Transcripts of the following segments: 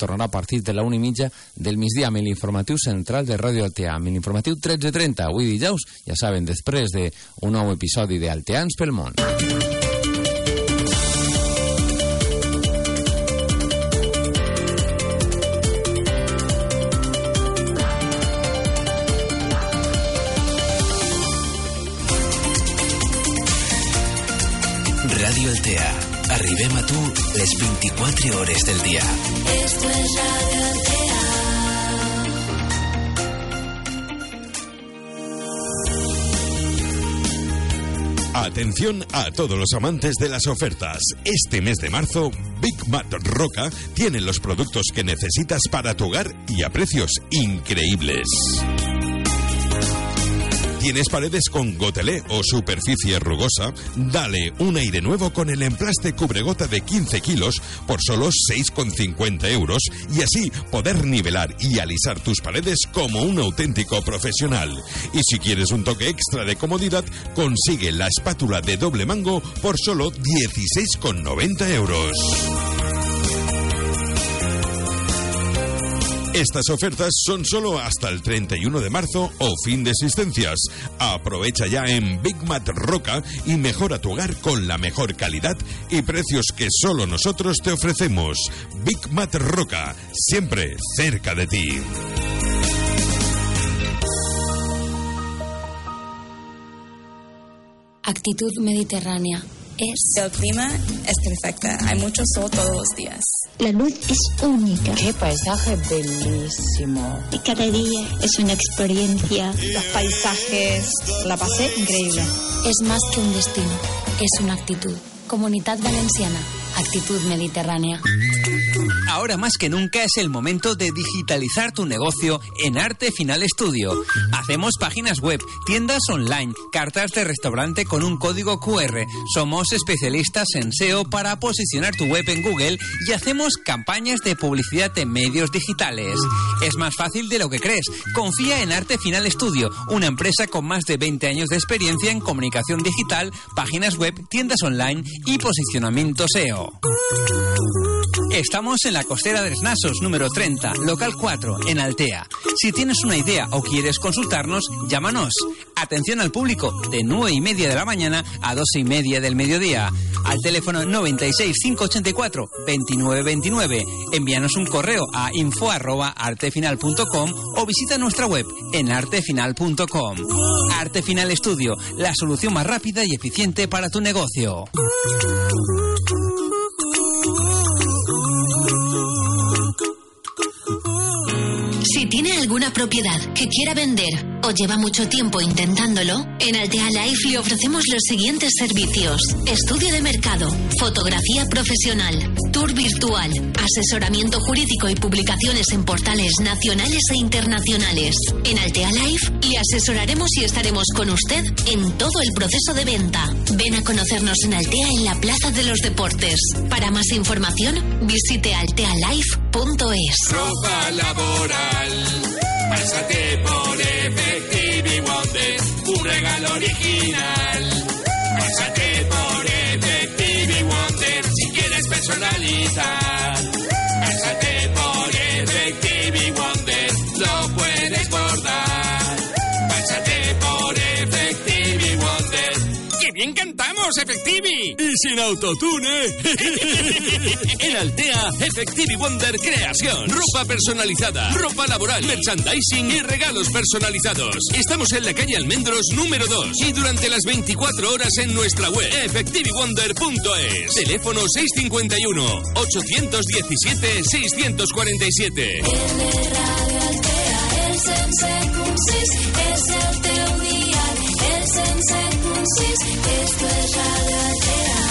tornarà a partir de la 1:30 del migdia amb l'informatiu central de Ràdio Altea, amb l'informatiu 13:30, avui dijous, ja saben, després d'un nou episodi de Alteans pel món. Ràdio Altea. Arribem a tu les 24 hores del dia. Esto es Radio Altea. Atención a todos los amantes de las ofertas. Este mes de marzo, Big Mat Roca tiene los productos que necesitas para tu hogar y a precios increíbles. ¿Tienes paredes con gotelé o superficie rugosa? Dale un aire nuevo con el emplaste cubregota de 15 kilos por solo 6,50 € y así poder nivelar y alisar tus paredes como un auténtico profesional. Y si quieres un toque extra de comodidad, consigue la espátula de doble mango por solo 16,90 €. Estas ofertas son solo hasta el 31 de marzo o fin de existencias. Aprovecha ya en Big Mat Roca y mejora tu hogar con la mejor calidad y precios que solo nosotros te ofrecemos. Big Mat Roca, siempre cerca de ti. Actitud mediterránea. El clima es perfecto, hay mucho sol todos los días. La luz es única. Qué paisaje bellísimo. Y cada día es una experiencia. Los paisajes, la pasé increíble. Es más que un destino, es una actitud. Comunidad Valenciana, actitud mediterránea. Ahora más que nunca es el momento de digitalizar tu negocio en Arte Final Studio. Hacemos páginas web, tiendas online, cartas de restaurante con un código QR. Somos especialistas en SEO para posicionar tu web en Google y hacemos campañas de publicidad en medios digitales. Es más fácil de lo que crees. Confía en Arte Final Studio, una empresa con más de 20 años de experiencia en comunicación digital, páginas web, tiendas online y posicionamiento SEO. Estamos en la Costera de Nasos, número 30, local 4, en Altea. Si tienes una idea o quieres consultarnos, llámanos. Atención al público, de 9:30 de la mañana a 12:30 del mediodía. Al teléfono 96 584 2929. Envíanos un correo a info@artefinal.com o visita nuestra web en artefinal.com. Arte Final Studio, la solución más rápida y eficiente para tu negocio. Si tiene alguna propiedad que quiera vender o lleva mucho tiempo intentándolo, en Altea Life le ofrecemos los siguientes servicios: estudio de mercado, fotografía profesional, tour virtual, asesoramiento jurídico y publicaciones en portales nacionales e internacionales. En Altea Life le asesoraremos y estaremos con usted en todo el proceso de venta. Ven a conocernos en Altea, en la Plaza de los Deportes. Para más información, visite altealife.es. Ropa laboral, pásate por Effective Wonder, un regalo original. Pásate por Effective Wonder si quieres personalizar. Pásate por Effective Wonder, lo puedes bordar. Pásate por Effective Wonder. ¡Qué bien cantamos, Effective! Y sin autotune. En Altea, Effective Wonder Creación. Ropa personalizada, ropa laboral, merchandising y regalos personalizados. Estamos en la calle Almendros número 2 y durante las 24 horas en nuestra web, effectivewonder.es. Teléfono 651 817 647. El de Radio Altea, el sense consist, és el teu dial, el sense consist, esto es Radio Altea.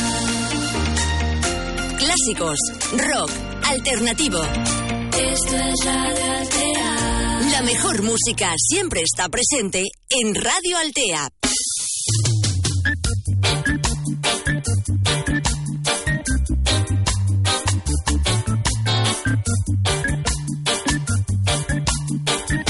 Clásicos, rock, alternativo. Esto es Radio Altea. La mejor música siempre está presente en Radio Altea.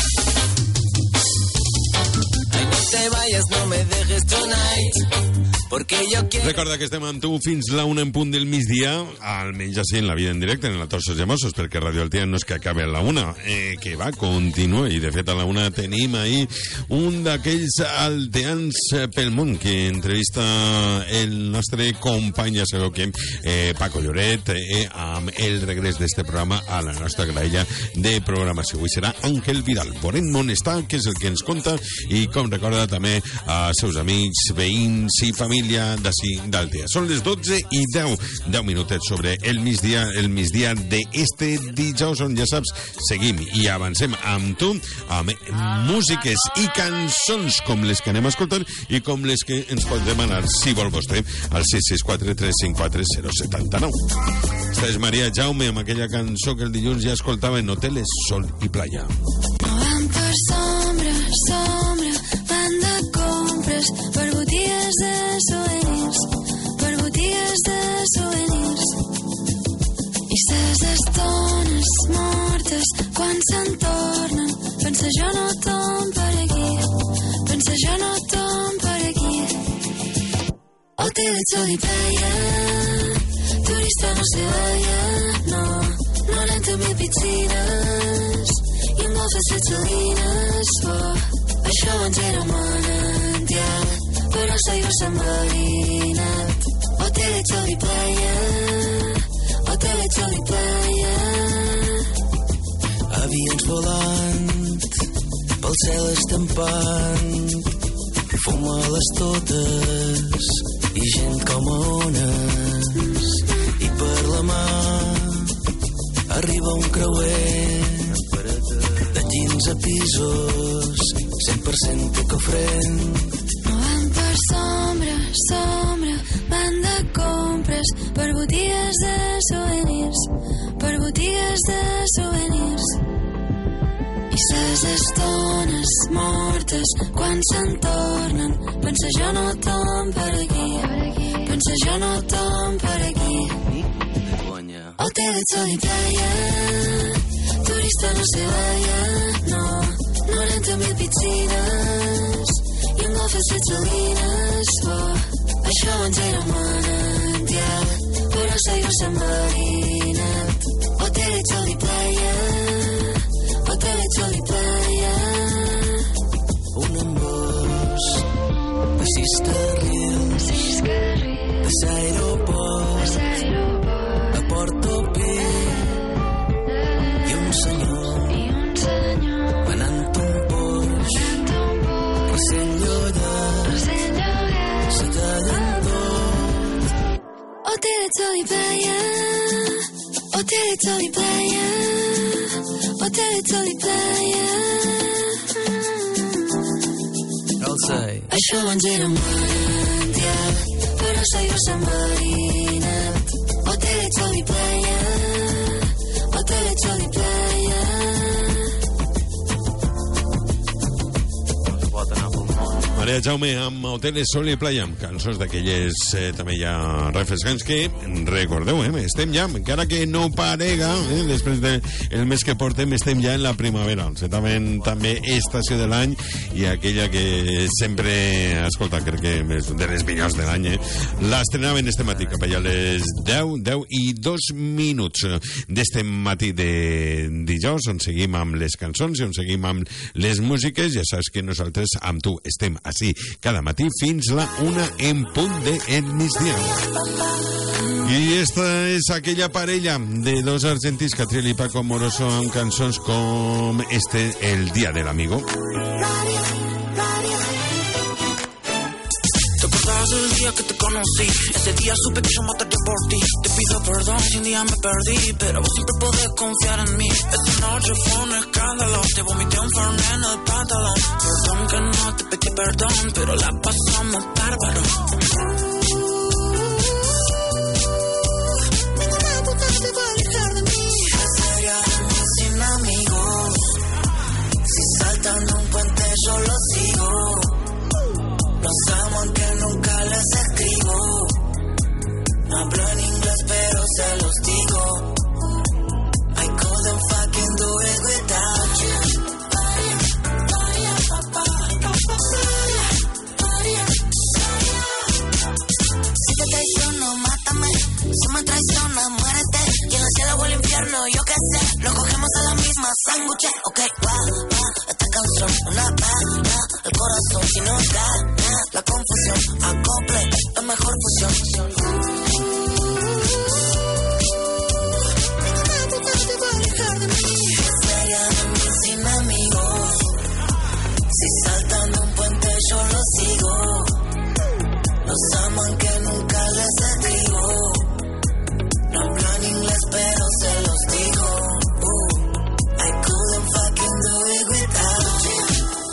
Ay, no te vayas, no me dejes tonight. Recorda que estem amb tu fins la 1 en punt del migdia, almenys així en la vida en directe, en la Torsos Llamosos, perquè Radio Altea no és que acabi a la 1, que va, continua, i de fet a la 1 tenim ahir un d'aquells alteans pel món que entrevista el nostre company, ja sabeu que Paco Lloret, amb el regrés d'este programa a la nostra graella de programació. Avui serà Àngel Vidal. Veurem on està, que és el que ens conta, i com recorda també a seus amics, veïns i família d'ací d'Altea. Són les 12 i 10 minutets sobre el migdia d'este dijous, on ja saps, seguim i avancem amb tu, amb músiques i cançons com les que anem escoltant i com les que ens pot demanar, si vol vostè, al 664 354 079. Esta és Maria Jaume amb aquella cançó que el dilluns ja escoltava en Hoteles Sol i Playa. Van per sombra, van de compres, per botigues de souvenirs, i ses estones mortes quan se'n tornen, pensa jo no torn per aquí, Hoteles Sol i Playa, turista no se vaya, no 90.000 piscines i un golf de 7 salines, això abans era manantial, però s'aigua s'ha enverinat. Hoteles Sol i Playa, Hoteles Sol i Playa. Avions volant pel cel estampant, fum a les totes i gent com a ones, i per la mà arriba un creuer de 15 pisos, 100% ecofrent. No van per sombra, van de compres, per botigues de souvenirs, i ses estones mortes quan se'n tornen, pensa jo no torn per aquí, Hoteles Sol i Playa, turista no se vaya, no 90.000 piscines i un golf de 7 salines, això abans era manantial, però s'aigua s'ha enverinat. Hoteles Sol i Playa, Hoteles Sol i Playa. Un embòs de 6 carrils, de l'aeroport a Portopí, i un senyor anant un Porsche recent llogat, se tallen tot. Hoteles Sol i Playa, Hoteles Sol i Playa, Hoteles Sol i Playa. Això abans era manantial, però s'aigua s'ha enverinat. Hoteles Sol i Playa, Hoteles Sol i Playa. Maria Jaume amb Hoteles Sol i Playa, amb cançons d'aquelles també ja refrescants que, recordeu, estem ja, encara que no parega, després del mes que portem, estem ja en la primavera, també estació de l'any, i aquella que sempre, escolta, crec que és de les millors de l'any, l'estrenaven este matí, cap allà a les 10 i 2 minuts d'este matí de dijous, on seguim amb les cançons i on seguim amb les músiques. Ja saps que nosaltres amb tu estem així cada matí fins la 1 en punt del migdia. I esta és aquella parella de dos argentins, Catriel i Paco Amoroso, amb cançons com El Día del Amigo. El día que te conocí, ese día supe que yo mataría por ti. Te pido perdón si un día me perdí, pero vos siempre podés confiar en mí. Esa noche fue un escándalo, te vomité un fernet en el pantalón. Perdón que no te pedí perdón, pero la pasamos bárbaro. Ninguna puta se va a alejar de mí. ¿Qué sería de mí sin amigos? Si saltan un puente yo lo sigo. Los amo aunque nunca les escribo. No hablo en inglés pero se los digo. I couldn't fucking do it without you. sándwiches, ok, va, esta canción, una bala, el corazón, si no gana, la confusión, acople, la mejor fusión. Sería de mí sin amigos, si saltan de un puente yo los sigo, los aman que nunca les escribo, no hablo en inglés pero se los digo. I couldn't fucking do it without you.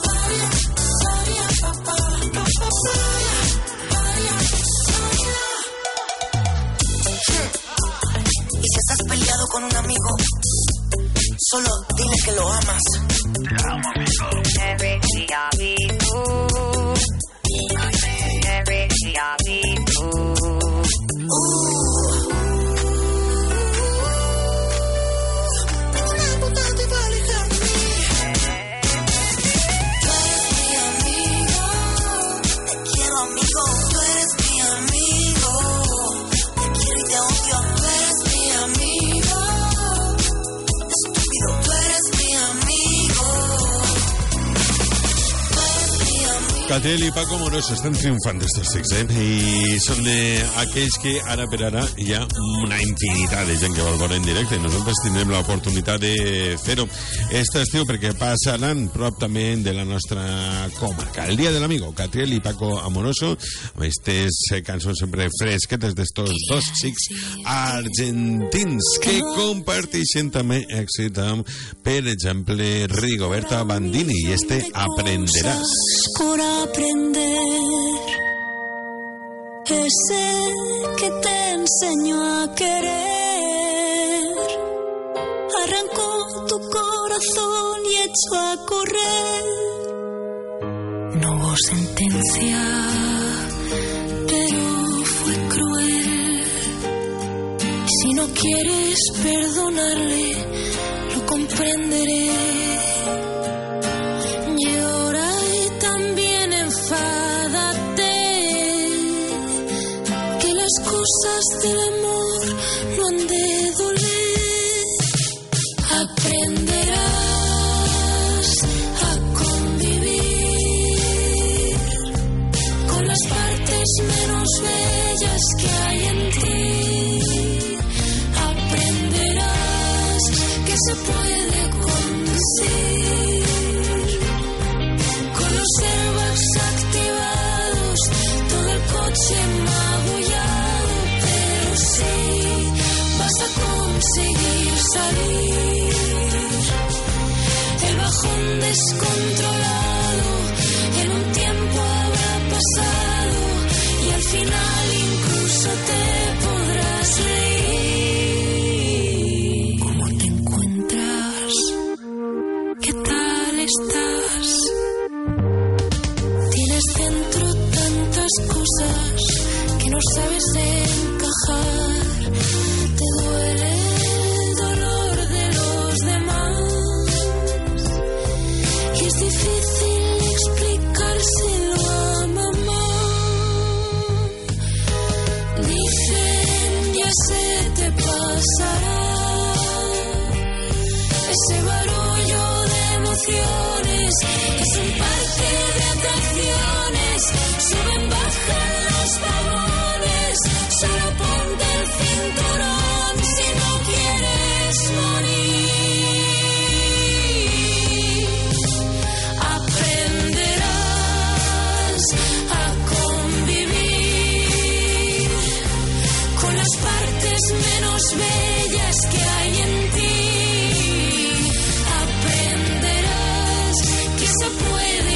Y si estás peleado con un amigo, solo dile que lo amas. Te amo, amigo. Every día vivo. Every día vivo. Catriel i Paco Amoroso estan triomfant d'estos text, i són aquells que ara per ara hi ha una infinitat de gent que vol veure en directe, i nosaltres tindrem l'oportunitat de fer-ho este estiu perquè passaran prop també de la nostra comarca. El Dia de l'Amigo, Catriel i Paco Amoroso, amb aquestes cançons sempre fresquetes d'estos dos xics argentins que comparteixen també èxit amb, per exemple, Rigoberta Bandini i este Aprenderás. Por aprender, ese que te enseñó a querer, arrancó tu corazón y echó a correr. No hubo sentencia, pero fue cruel. Si no quieres perdonarle, lo comprenderé. Cosas del amor no han de doler. Aprenderás a convivir con las partes menos bellas que hay en ti. Aprenderás que se puede conducir con los airbags activados, todo el coche magullado. Vas a conseguir salir. El bajón descontrolado en un tiempo habrá pasado y al final incluso te podrás reír. ¿Cómo te encuentras? ¿Qué tal estás? Tienes dentro tantas cosas que no sabes encajar. Te duele el dolor de los demás y es difícil explicárselo a mamá. Dicen ya se te pasará ese barullo de emociones, es un parque de atracciones, suben, bajan los vagones, solo ponte el cinturón si no quieres morir. Aprenderás a convivir con las partes menos bellas que hay en ti. Aprenderás que se puede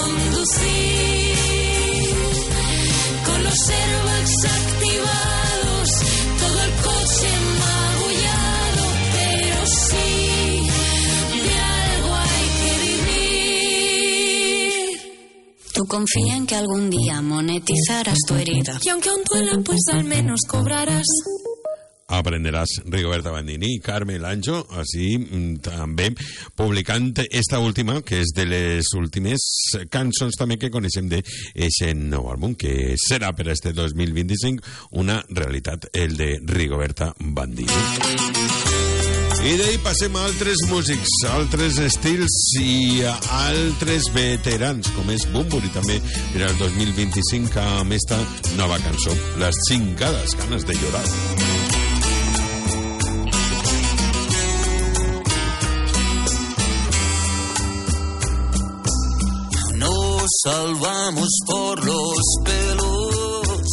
conducir con los airbags activados, todo el coche magullado, pero sí, de algo hay que vivir. Tú confía en que algún día monetizarás tu herida y aunque aún duela, pues al menos cobrarás. Aprenderàs, Rigoberta Bandini i Carmel Anjo, així també publicant esta última, que és de les últimes cançons també que coneixem d'aquest nou àlbum, que serà per este 2025 una realitat, el de Rigoberta Bandini. I d'ahir passem a altres músics, altres estils i a altres veterans, com és Bunbury, també per al 2025 amb esta nova cançó, Las chingadas ganas de llorar. Nos salvamos por los pelos,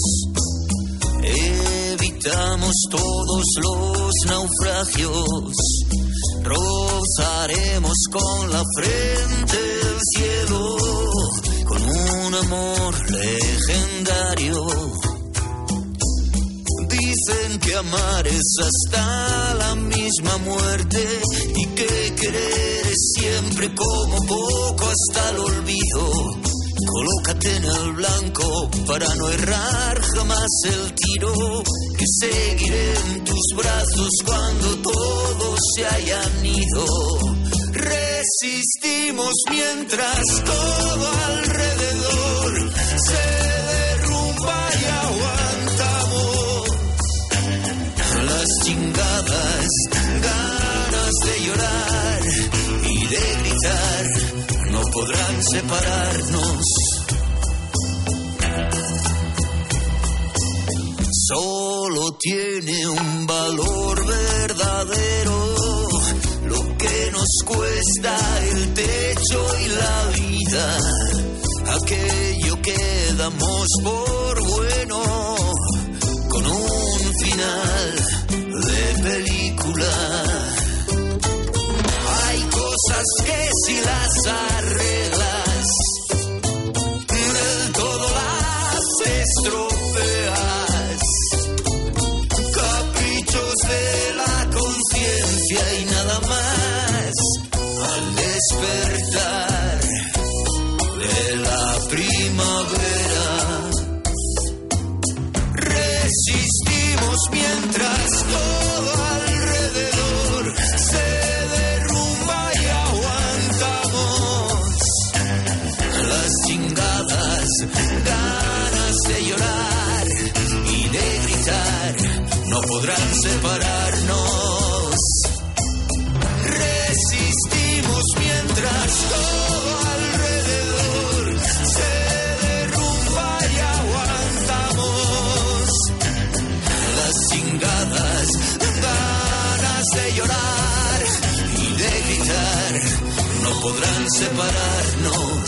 evitamos todos los naufragios, rozaremos con la frente el cielo, con un amor legendario. Dicen que amar es hasta la misma muerte y que querer es siempre como poco hasta el olvido. Colócate en el blanco para no errar jamás el tiro, que seguiré en tus brazos cuando todos se hayan ido. Resistimos mientras todo alrededor se derrumba y aguantamos las chingadas ganas de llorar y de gritar. No podrán separarnos. Solo tiene un valor verdadero lo que nos cuesta el techo y la vida, aquello que damos por bueno con un final de película. Hay cosas que si las arreglas del todo las estropeas, caprichos de la conciencia y nada más. Al despertar de la primavera resistimos mientras todo alrededor se derrumba y aguantamos las chingadas ganas de llorar y de gritar. No podrán separarnos. Resistimos mientras todo alrededor se derrumba y aguantamos las chingadas ganas de llorar y de gritar. No podrán separarnos.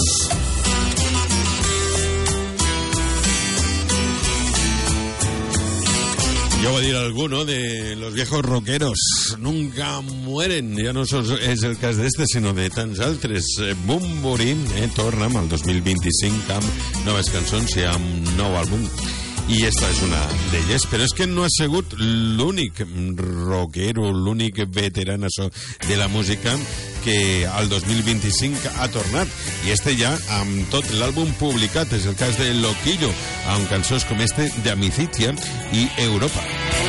Yo voy a decir alguno de los viejos rockeros. Nunca mueren. Ja no és el cas d'este, sinó de tants altres. Bunbury torna amb el 2025 amb noves cançons i amb nou àlbum. I esta és una d'elles, però és que no ha sigut l'únic rockero, l'únic veteranazo de la música que al 2025 ha tornat. I este ja amb tot l'àlbum publicat. És el cas de Loquillo, amb cançons com este de Amicitia i Europa.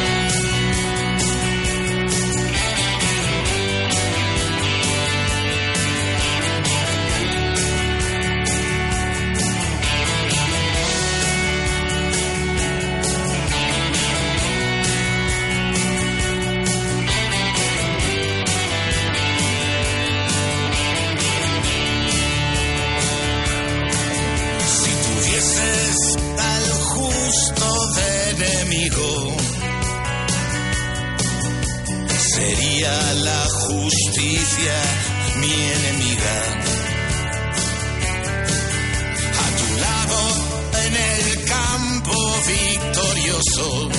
Sería la justicia mi enemiga. A tu lado en el campo victorioso,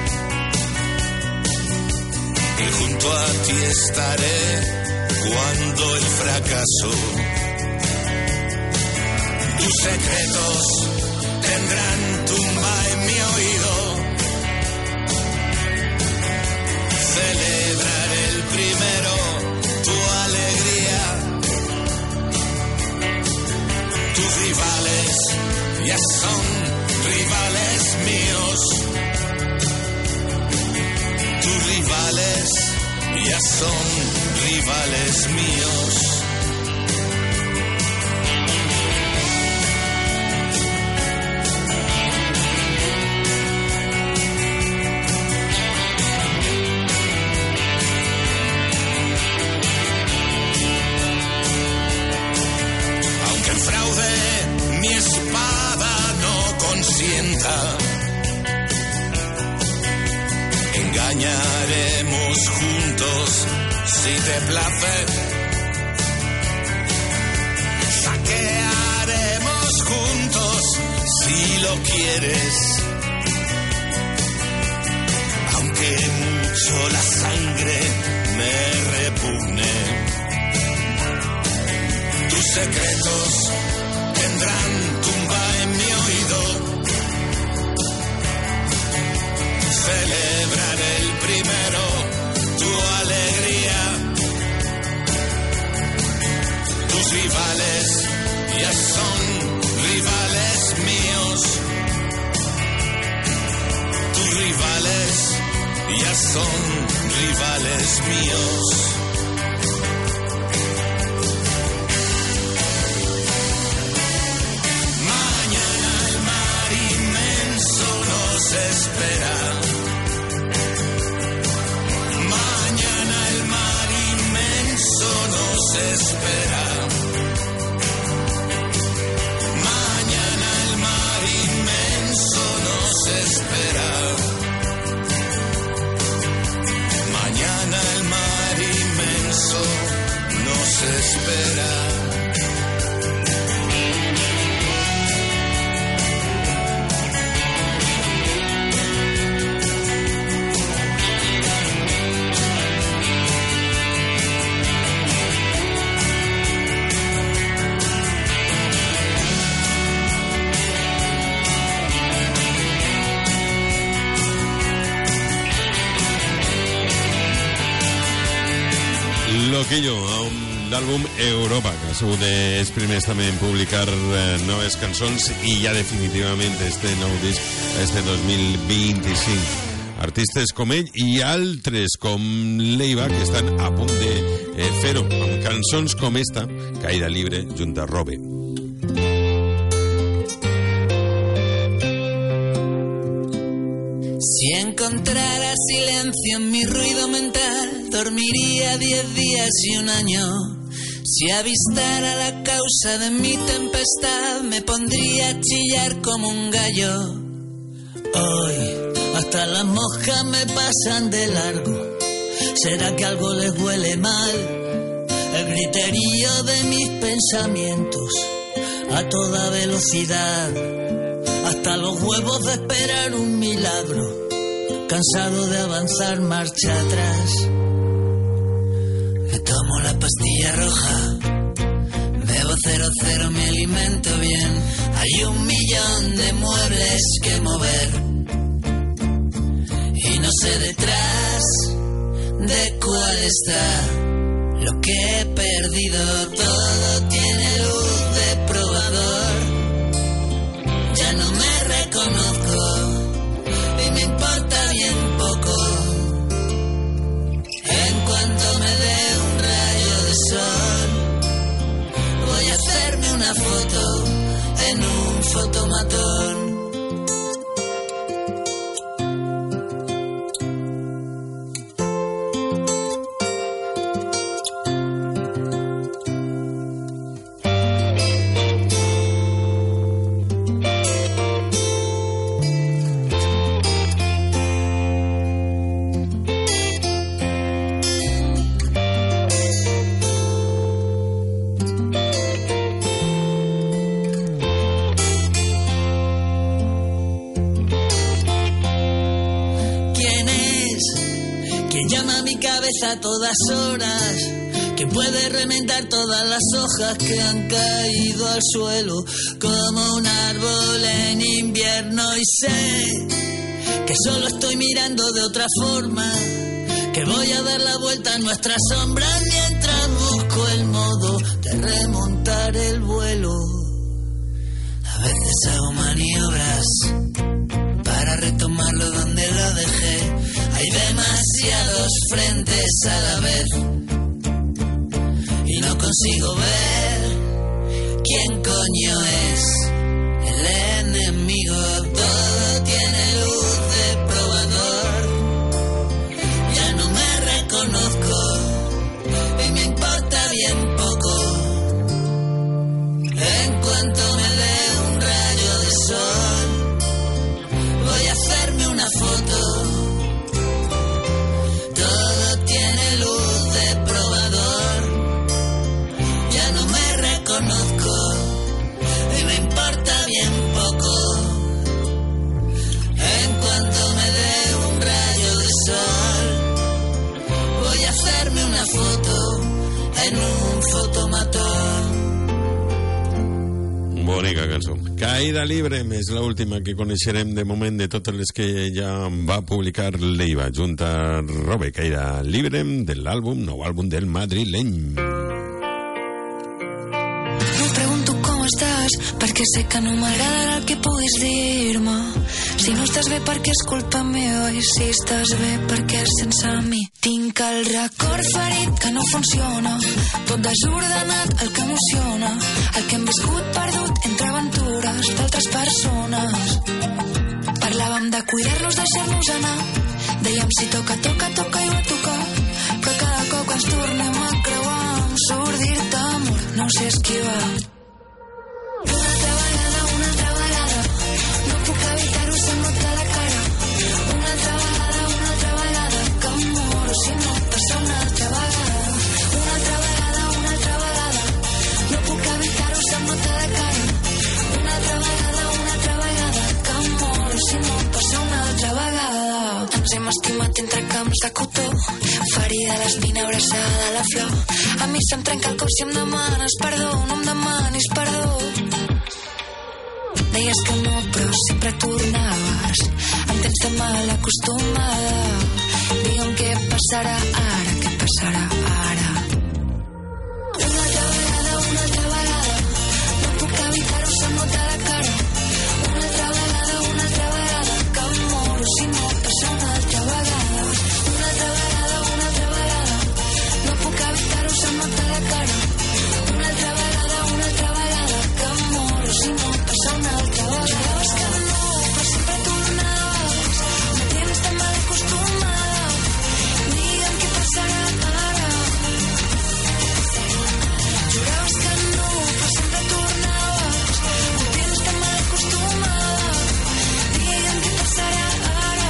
y junto a ti estaré cuando el fracaso. Tus secretos tendrán tumba en mi oído. Celebraré el primero tu alegría. Tus rivales ya son rivales míos. Tus rivales ya son rivales míos. roja. Engañaremos juntos si te place. Saquearemos juntos si lo quieres. Aunque mucho la sangre me repugne, tus secretos tendrán tumba en mi oído. Celebraré el primero tu alegría. Tus rivales ya son rivales míos. Tus rivales ya son rivales míos. Mañana el mar inmenso nos espera. Mañana el mar inmenso nos espera. Mañana el mar inmenso nos espera. Mañana el mar inmenso nos espera. Loquillo, un àlbum Europa, que ha sigut els primers també en publicar noves cançons i ja definitivament este nou disc, este 2025. Artistes com ell i altres com Leiva que estan a punt de fer-ho amb cançons com esta, Caída Libre, junt a Robe. Si encontrara silencio en mi ruido mental, dormiría 10 días y un año. Si avistara la causa de mi tempestad, me pondría a chillar como un gallo. Hoy hasta las moscas me pasan de largo. ¿Será que algo les huele mal? El griterío de mis pensamientos a toda velocidad. Hasta los huevos de esperar un milagro, cansado de avanzar marcha atrás. Me tomo la pastilla roja, bebo 00, me alimento bien. Hay 1.000.000 de muebles que mover y no sé detrás de cuál está lo que he perdido. Todo tiene luz de probador. Ya no me reconozco y me importa bien poco. En cuanto me dé un rayo de sol, voy a hacerme una foto en un fotomatón. A todas horas, que puede remendar todas las hojas que han caído al suelo como un árbol en invierno. Y sé que solo estoy mirando de otra forma, que voy a dar la vuelta a nuestra sombra mientras busco el modo de remontar el vuelo. A veces hago maniobras para retomarlo donde lo dejé. Hay demasiados frentes a la vez y no consigo ver quién coño es el enemigo. Todo tiene luz de probador. Ya no me reconozco y me importa bien poco. En cuanto me dé un rayo de sol, bonica cançó. Caïda Libre és l'última que coneixerem de moment de totes les que ja va publicar l'Eiva, junt a Robe. Caïda Libre de l'àlbum, nou àlbum del madrileny. No pregunto com estàs, perquè sé que no m'agradarà el que puguis dir-me. Si no estàs bé perquè és culpa meva, i si estàs bé perquè és sense mi. Tinc el record ferit que no funciona, tot desordenat, el que emociona, el que hem viscut perdut entre aventures d'altres persones. Parlàvem de cuidar-nos, deixar-nos anar, dèiem si toca, toca, toca i va tocar, però cada cop que ens tornem a creuar amb sort dir-te amor, no sé esquivar. Una altra vegada, no puc evitar-ho, se'm nota la cara. Una altra vegada, que em moro si no passa una altra vegada. Una altra vegada, no puc evitar-ho, se'm nota la cara. Una altra vegada, que em moro si no passa una altra vegada. Ens hem estimat entre camps de cotó, ferida a l'espina, abraçada a la flor. A mi se'm trenca el cor si em demanes perdó, no em demanis perdó. Deies que no, però sempre tornaves. Em tens de mal acostumada. Digue'm què passarà ara, què passarà ara. Una altra vegada, no puc evitar-ho, se'm nota la cara. Una altra vegada, que em moro si no passa una altra vegada. Una altra vegada, no puc evitar-ho, se'm nota la cara. Una altra vegada, que em moro si no passa una altra vegada. Jugaves que no, però sempre tornaves. Me tens tan mal acostumada. Digue'm què passarà ara. Jugaves que no, però sempre tornaves. Me tens tan mal acostumada. Digue'm què passarà ara.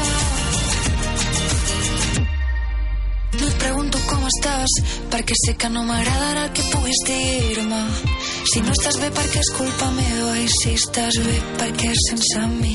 No et pregunto com estàs, perquè sé que no m'agradarà el que puguis dir-me. Si no estàs bé perquè és culpa meva, i si estàs bé perquè és sense mi.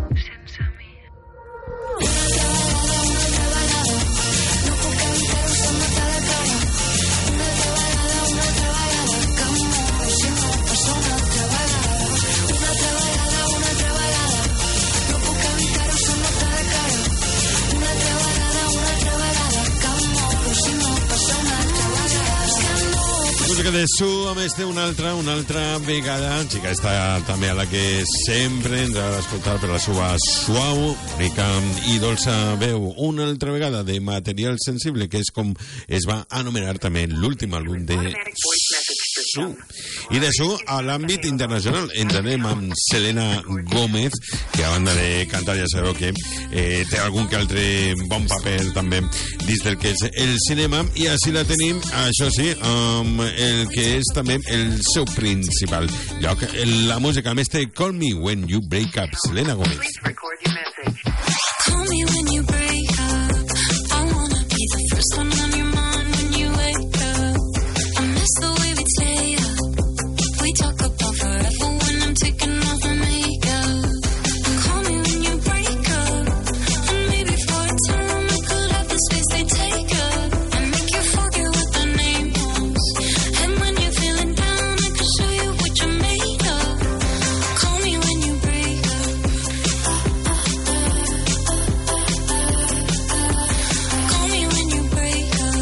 Una altra vegada, no puc evitar-ho, se'm nota la cara. Una altra vegada, que em moro si no passa una altra vegada. Una altra vegada, no puc evitar-ho, se'm nota la cara. Una altra vegada, que em moro si no passa una altra vegada. Música de Su, a més té una altra vegada, xica està també a la que sempre ens ha d'escoltar per la seva suau, bonica i dolça veu. Una altra vegada de Material Sensible, que és com es va anomenar també l'últim àlbum de Su. I de Su a l'àmbit internacional ens anem amb Selena Gómez, que a banda de cantar ja sabeu que té algun que altre bon paper també dins del que és el cinema, i així la tenim, això sí, amb el que és també el seu principal lloc, la música. Més té Call Me When You Break Up, Selena Gómez. Call me when you break up. I wanna be the first one on your mind when you wake up. I miss the way we stay up. We talk about forever when I'm taking off my makeup. Call me when you break up. And maybe for a time I could have the space they take up and make you forget what the name was. And when you're feeling down, I can show you what you're made of. Call me when you break up. Call me when you break up.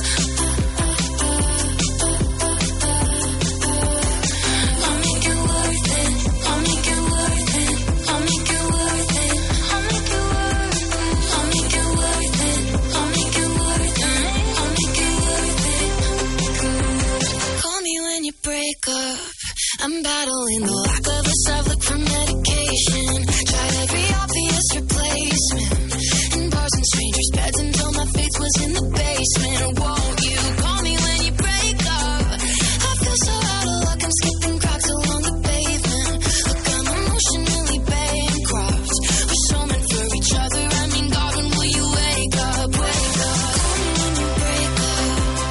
I'll make it worth it. I'll make it worth it. I'll make it worth it. I'll make it worth it. I'll make it worth it. I'll make it worth it. I'll make it worth it. Call me when you break up. I'm battling the lack of a self, look for medication. Tried every obvious replacement in bars and strangers' beds until my faith was in the basement. Won't you call me when you break up? I feel so out of luck, I'm skipping cracks along the pavement. Look, I'm emotionally bankrupt. We're so meant for each other. I mean, God, when will you wake up? Wake up. Call me when you break up.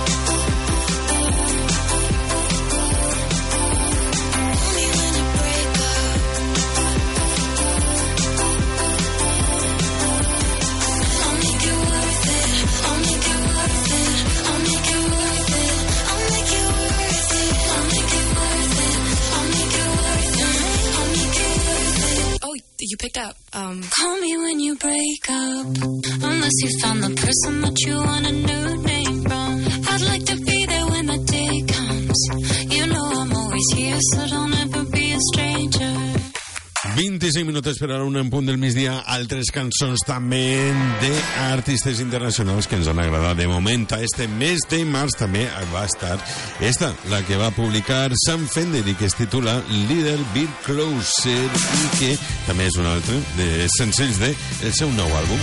Call me when you break up. I'll make it worth it. I'll make it picked up. Call me when you break up, unless you found the person that you want a new name from. I'd like to be there when the day comes. You know I'm always here, so don't ever be a stranger. 25 minuts per a una en punt del migdia. Altres cançons també d'artistes internacionals que ens han agradat de moment. A este mes de març també va estar esta, la que va publicar Sam Fender i que es titula Little Bit Closer i que també és un altre de senzills del seu nou àlbum.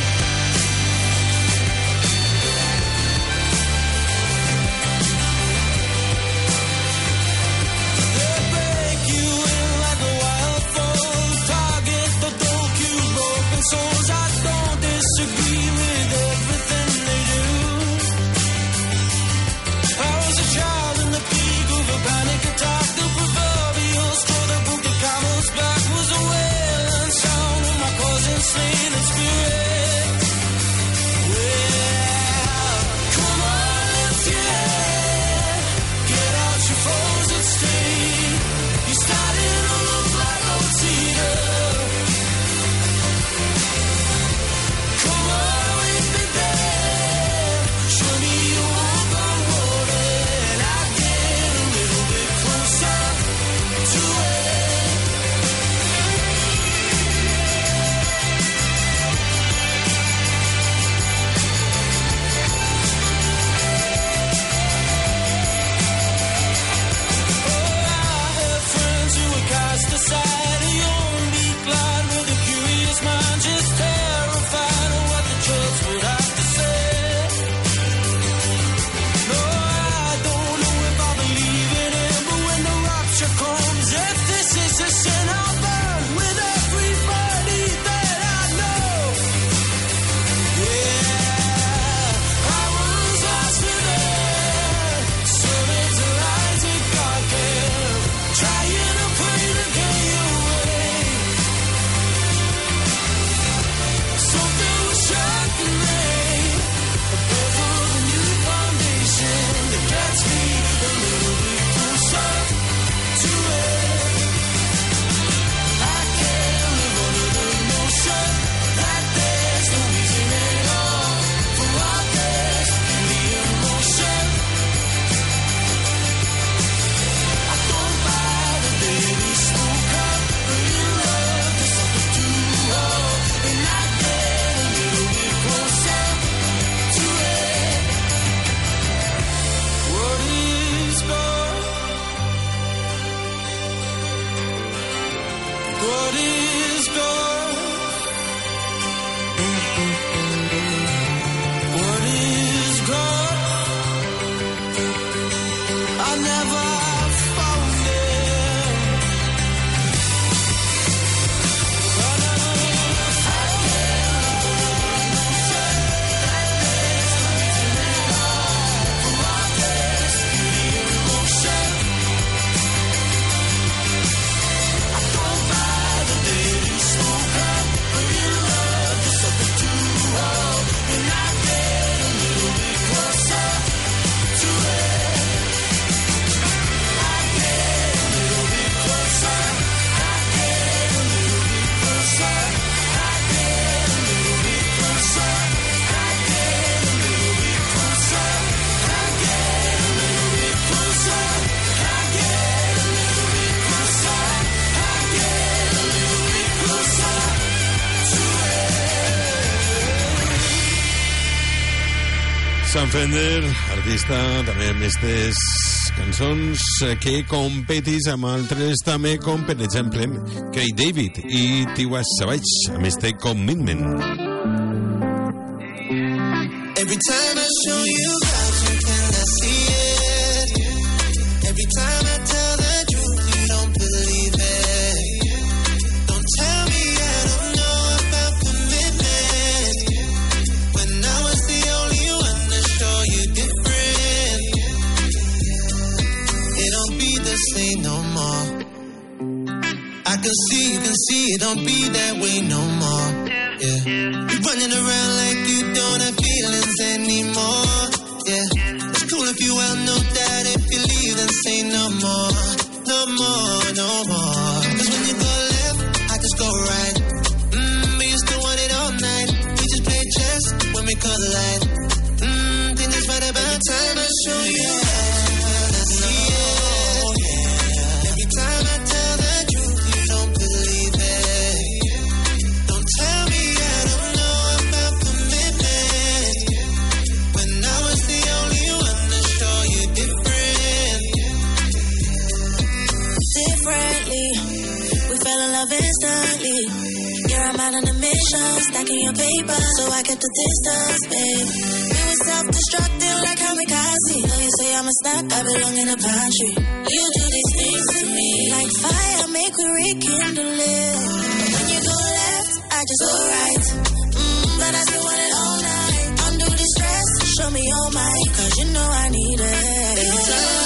Sam Fender, artista també amb aquestes cançons que competís amb altres també, com per exemple Craig David i Tiwa Savage amb este Commitment. Every time I show you God, you cannot see it. Every time I tell the truth, you don't believe it. Don't tell me I don't know about commitment, when I was the only one to show you different. It don't be the same no more. I can see, you can see it don't be that way no more. Yeah, you're running around like you don't have feelings anymore. Yeah, it's cool if you well know that if you leave then say no more, no more, no more. Cause when you go left, I just go right. love instantly. Yeah, I'm out on a mission, stacking your paper, so I kept the distance, babe. We were self-destructing like kamikaze. Know you say I'm a snack, I belong in a pantry. You do these things to me, like fire, make we rekindle it. When you go left, I just go right. But I still want it all night. Undo the stress, show me your mind, cause you know I need it.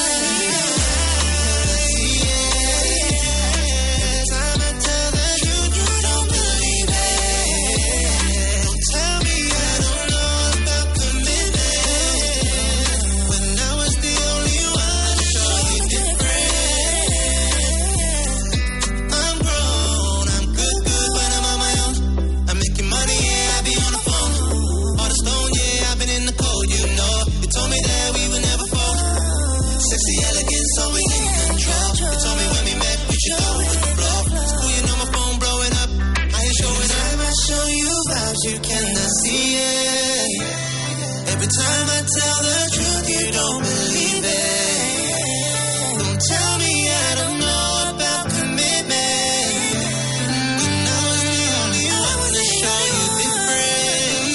You cannot see it. Every time I tell the truth, you don't believe it. Don't tell me I don't know about commitment. When I was the only one to show you different.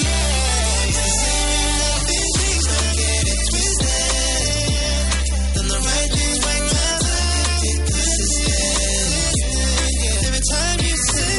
Please don't get it twisted. Done the right things right now, get consistent. Every time you say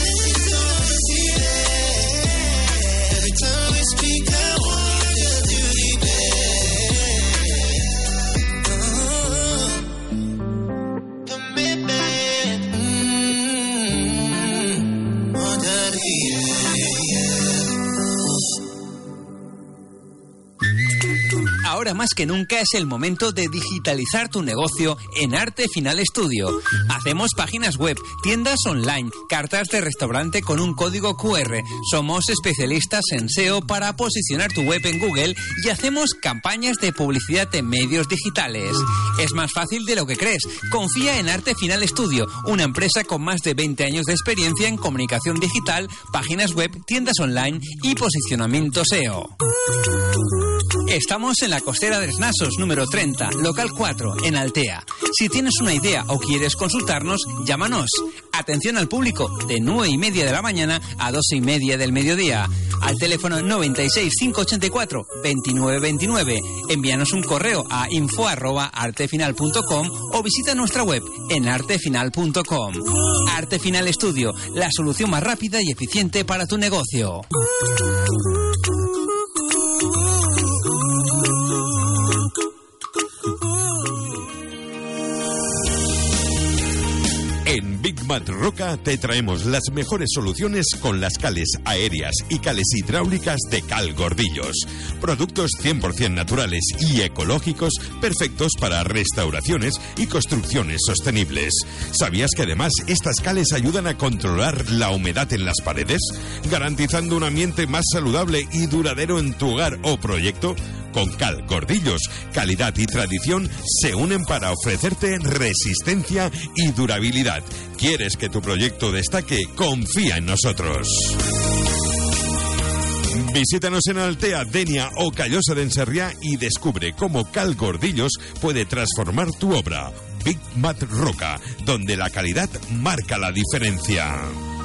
Ahora más que nunca es el momento de digitalizar tu negocio en Arte Final Studio. Hacemos páginas web, tiendas online, cartas de restaurante con un código QR. Somos especialistas en SEO para posicionar tu web en Google y hacemos campañas de publicidad en medios digitales. Es más fácil de lo que crees. Confía en Arte Final Studio, una empresa con más de 20 años de experiencia en comunicación digital, páginas web, tiendas online y posicionamiento SEO. Estamos en la Costera de Esnasos, número 30, local 4, en Altea. Si tienes una idea o quieres consultarnos, llámanos. Atención al público, de 9:30 de la mañana a 12:30 del mediodía. Al teléfono 96 584 2929. Envíanos un correo a info@artefinal.com o visita nuestra web en artefinal.com. Arte Final Studio, la solución más rápida y eficiente para tu negocio. En Big Mat Roca te traemos las mejores soluciones con las cales aéreas y cales hidráulicas de Cal Gordillos. Productos 100% naturales y ecológicos, perfectos para restauraciones y construcciones sostenibles. ¿Sabías que además estas cales ayudan a controlar la humedad en las paredes, garantizando un ambiente más saludable y duradero en tu hogar o proyecto? Con Cal Gordillos, calidad y tradición se unen para ofrecerte resistencia y durabilidad. ¿Quieres que tu proyecto destaque? Confía en nosotros. Visítanos en Altea, Denia o Callosa de Ensarriá y descubre cómo Cal Gordillos puede transformar tu obra. Big Mat Roca, donde la calidad marca la diferencia.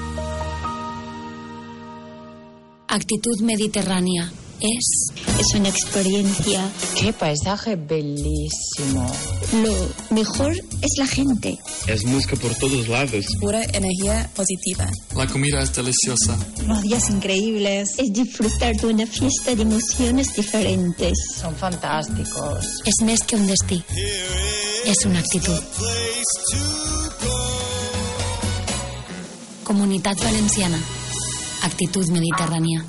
Actitud mediterránea. Es una experiencia. ¡Qué paisaje bellísimo! Lo mejor es la gente. Es música por todos lados. Pura energía positiva. La comida es deliciosa. Los días increíbles. Es disfrutar de una fiesta de emociones diferentes. Son fantásticos. Es més que un destí. Es una actitud. Comunitat Valenciana. Actitud mediterránea.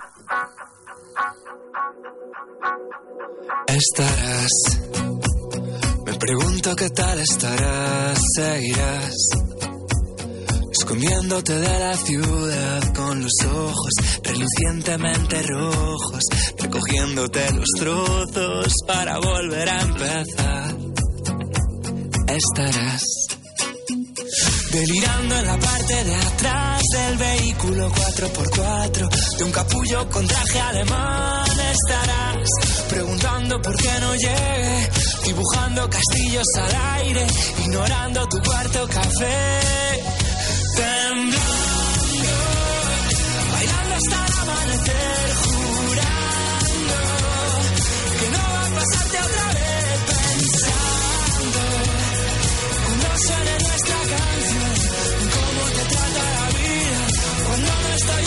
Estarás, me pregunto qué tal estarás, seguirás escondiéndote de la ciudad con los ojos relucientemente rojos, recogiéndote los trozos para volver a empezar. Estarás delirando en la parte de atrás del vehículo 4x4 de un capullo con traje alemán. Estarás preguntando por qué no llegue, dibujando castillos al aire, ignorando tu cuarto café. temblando, bailando hasta el amanecer, jurando que no va a pasarte otra vez, pensando cuando suene nuestra canción, cómo te trata la vida cuando no estoy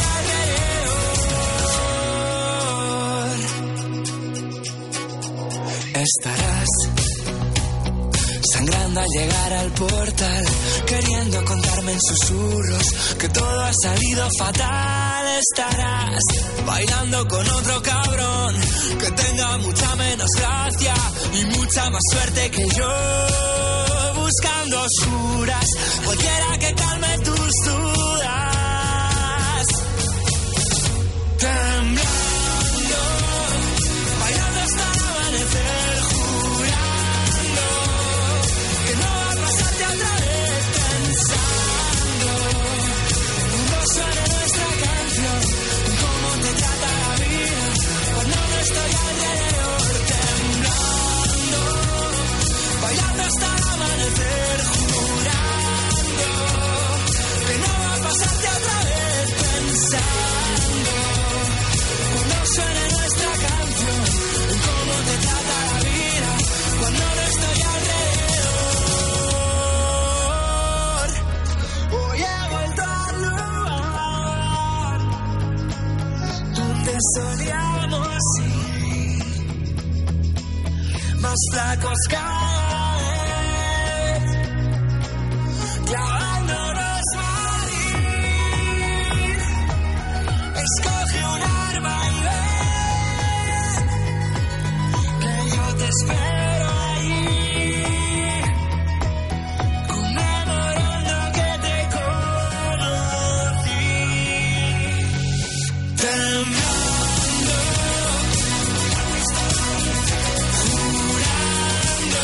alrededor. Estarás sangrando al llegar al portal, queriendo contarme en susurros que todo ha salido fatal. Estarás bailando con otro cabrón que tenga mucha menos gracia y mucha más suerte que yo, buscando oscuras, cualquiera que calme tus dudas. Temblando, bailando hasta el amanecer, jurando que no va a pasarte otra vez, pensando cuando suene nuestra canción, cómo te trata la vida cuando no estoy alrededor. Temblando, bailando hasta el amanecer, jurando que no va a pasarte otra vez, pensando cuando suene nuestra canción, cómo te trata la vida cuando no estoy alrededor. Hoy he vuelto al lugar donde solíamos ir, más flacos cada vez, clavándonos morir. Escoge un arma y ven, que yo te espero ahí, conmemorando que te conocí. Temblando, jurando,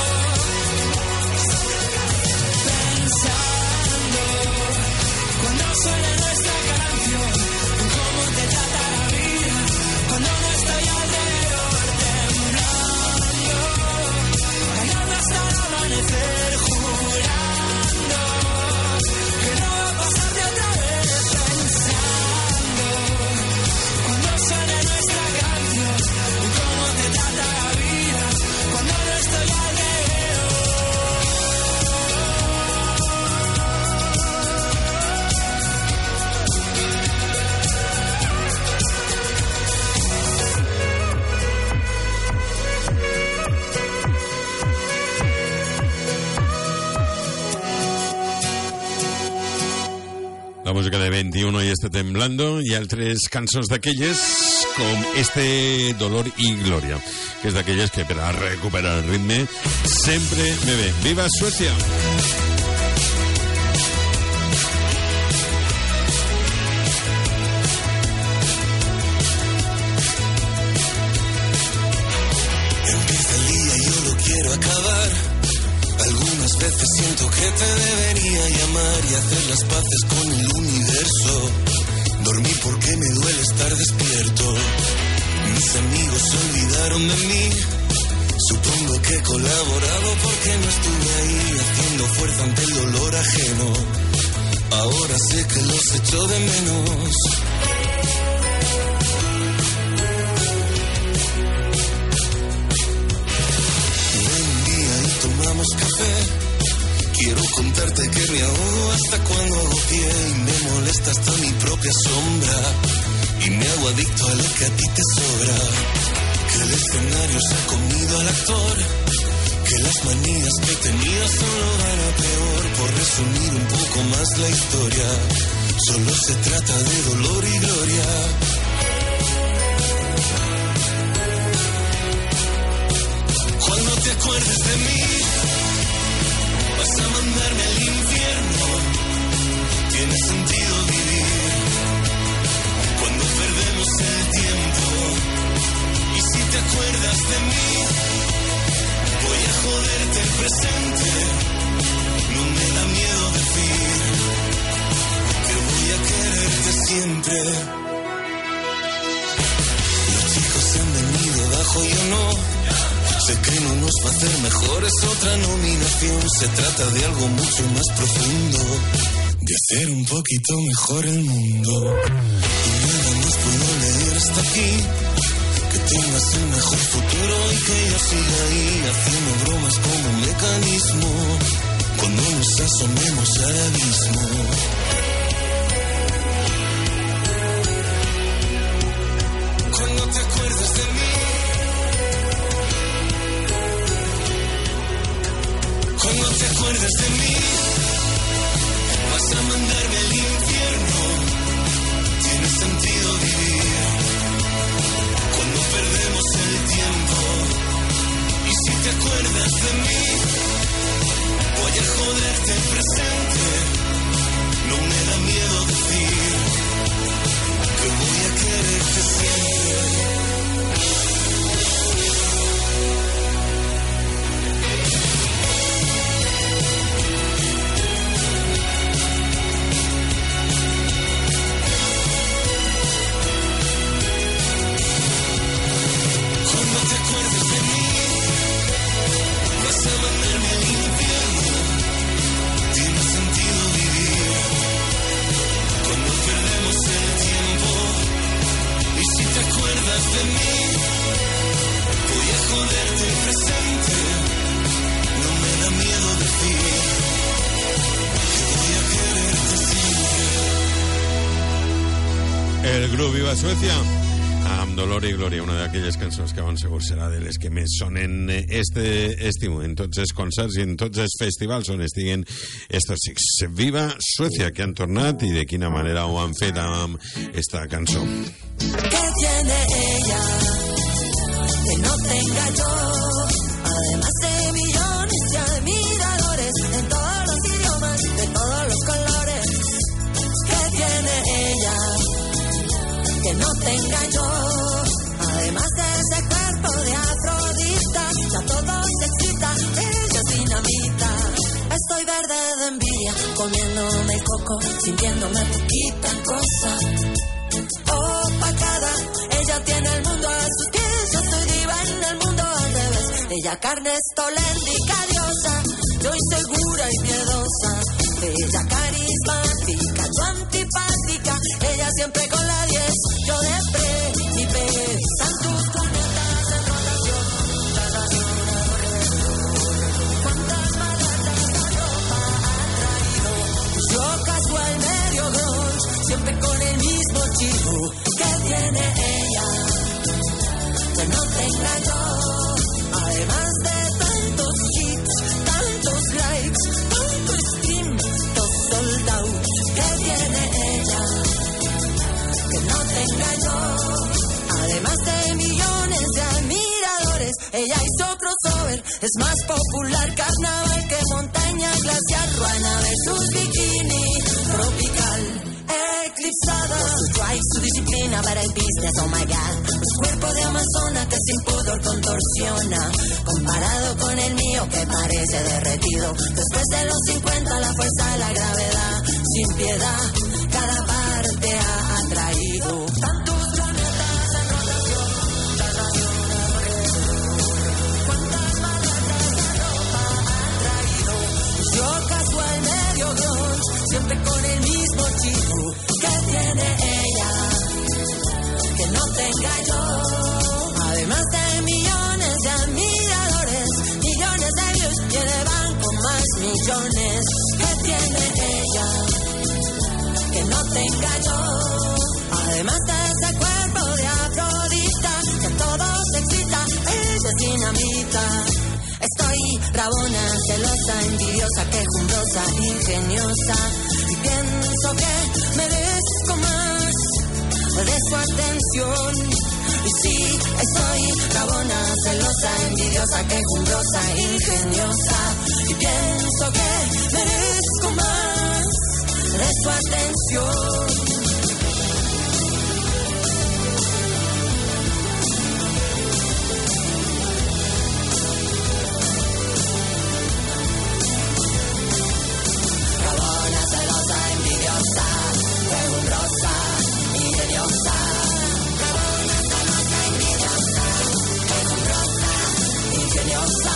pensando cuando suene nuestra canción, cómo te trata la vida cuando no estoy alrededor. Temblando, bailando hasta el amanecer, jurando que no va a pasarte otra vez, pensando cuando suene nuestra canción, cómo te trata la vida cuando no estoy alrededor. La música de 21 i este Temblando i altres cançons d'aquelles com este Dolor i Glòria, que és d'aquelles que per a recuperar el ritme sempre me ve. Viva Suècia! Empieza el día y yo lo quiero acabar. Algunas veces siento que te debería llamar y hacer las paces con el universo. Dormí porque me duele estar despierto. Mis amigos se olvidaron de mí. Supongo que he colaborado porque no estuve ahí haciendo fuerza ante el dolor ajeno. Ahora sé que los echo de menos. Ven un día y tomamos café. Quiero contarte que me ahogo hasta cuando hago pie y me molesta hasta mi propia sombra y me hago adicto a lo que a ti te sobra. Que el escenario se ha comido al actor, que las manías que tenía solo van a peor. Por resumir un poco más la historia, solo se trata de dolor y gloria. Cuando te acuerdes de mí, vas a mandarme al infierno. Tiene sentido vivir cuando perdemos el tiempo. Y si te acuerdas de mí, voy a joderte el presente. No me da miedo decir que voy a quererte siempre. Los chicos han venido abajo, yo no. Sé que no nos va a hacer mejores otra nominación. Se trata de algo mucho más profundo. de hacer un poquito mejor el mundo. Y nada más puedo leer hasta aquí, que tengas el mejor futuro y que yo siga ahí haciendo bromas como un mecanismo cuando nos asomemos al abismo. Cuando te acuerdas de mí, cuando te acuerdas de mí, vas a mandarme al infierno. Tiene sentido vivir cuando perdemos el tiempo. Y si te acuerdas de mí, voy a joderte el presente. No me da miedo decir que voy a quererte siempre. De mí, voy a joderte el presente. No me da miedo decir que voy a quererte siempre. El grup Viva Suècia amb Dolor i Glòria, una d'aquelles cançons que ben segur serà de les que més sonen este estiu en tots els concerts i en tots els festivals on estiguen estos xics. Viva Suècia, que han tornat i de quina manera ho han fet amb esta cançó. ¿Qué tiene ella que no tenga yo? Además de millones de admiradores en todos los idiomas, de todos los colores. ¿Qué tiene ella que no tenga yo? Además de ese cuerpo de Afrodita, ya todo se excita, ella es dinamita. Estoy verde de envidia, comiéndome el coco, sintiéndome poquita cosa. Opacada, ella tiene el mundo a sus pies, yo soy diva en el mundo al revés. Ella carne estolóndica, diosa, yo insegura y miedosa. Ella carismática, yo antipática, ella siempre con la 10, yo de pre, mi pez. Tus planetas en rotación, cuántas maletas la ropa ha traído. Yo casual medio grunge, siempre con el mismo chico. ¿Qué tiene ella que no tenga yo? Además de tantos hits, tantos likes, tanto stream, tantos sold out. ¿Qué tiene ella que no tenga yo? Además de millones de admiradores, ella hizo crossover, es más popular carnaval que montaña glaciar. Ruana versus bikini tropical. Eclipsada, su drive, su disciplina para el business, oh my god. Su cuerpo de amazona que sin pudor contorsiona, comparado con el mío que parece derretido. Después de los 50 la fuerza de la gravedad, sin piedad, cada parte ha atraído. Tantos planetas en rotación, cuántas maletas de ropa han traído. Yo casual medio grunge, siempre con el mismo chico. ¿Qué tiene ella que no tenga yo? Además de millones de admiradores, millones de views y en el banco más millones. ¿Qué tiene ella que no tenga yo? Además de ese cuerpo de Afrodita que todo se excita, ella es dinamita. Estoy rabona, celosa, envidiosa, quejumbrosa, ingeniosa. Y pienso que merezco más de su atención. Y sí, estoy rabona, celosa, envidiosa, quejumbrosa, ingeniosa. Y pienso que merezco más de su atención.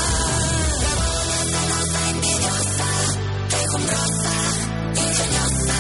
Ingeniosa,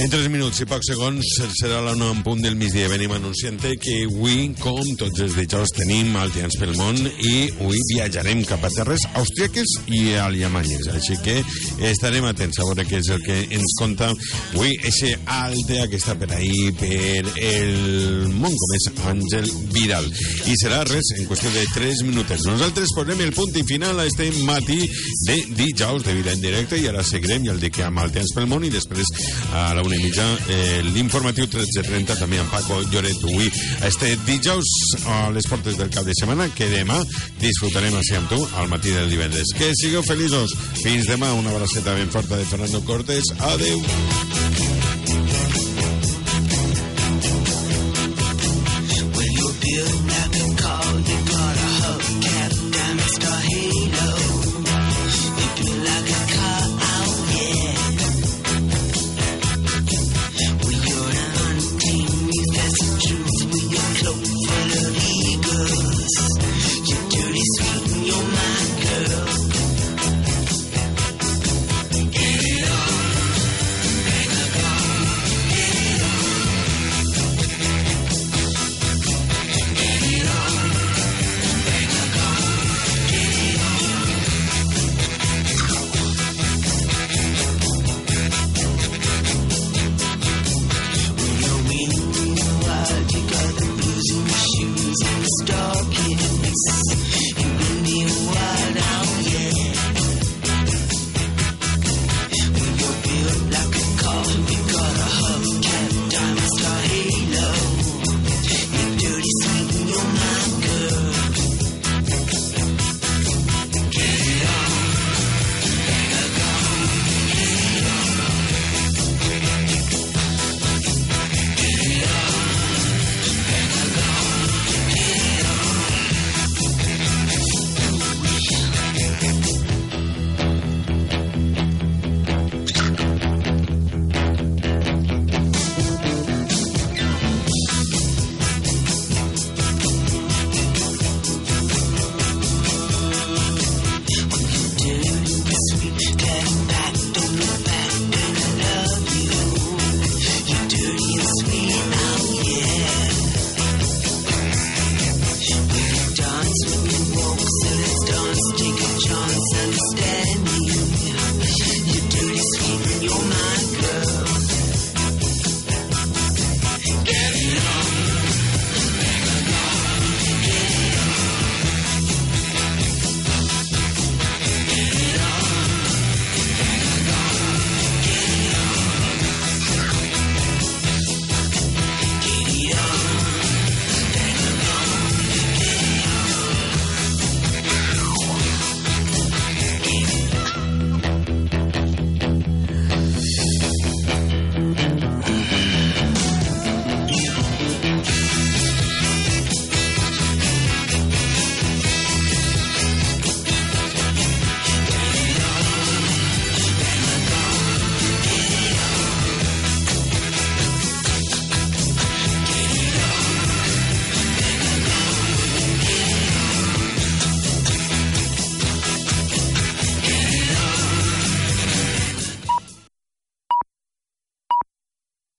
En 3 minuts i pocs segons serà la 1 en punt del migdia. Venim anunciant que avui, com tots els dijous, tenim Alteans pel món i avui viatjarem cap a terres austríaques i alemanyes. Així que estarem atents a veure què és el que ens conta avui eixe Altea que està per ahí, per el món, com és Àngel Vidal. I serà res, en qüestió de 3 minutets. Nosaltres posem el punt i final a este matí de dijous de vida en directe i ara seguirem, ja el dic, amb Alteans pel món i després a la 1:30 l'informatiu 13:30 també amb Paco Lloret. Avui este dijous a les portes del cap de setmana, que demà disfrutarem així amb tu al matí del divendres. Que sigueu feliços. Fins demà. Una abraceta ben forta de Fernando Cortés. Adeu.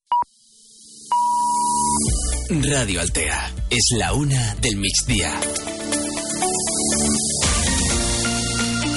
Radio Altea. Es la 1 del migdia.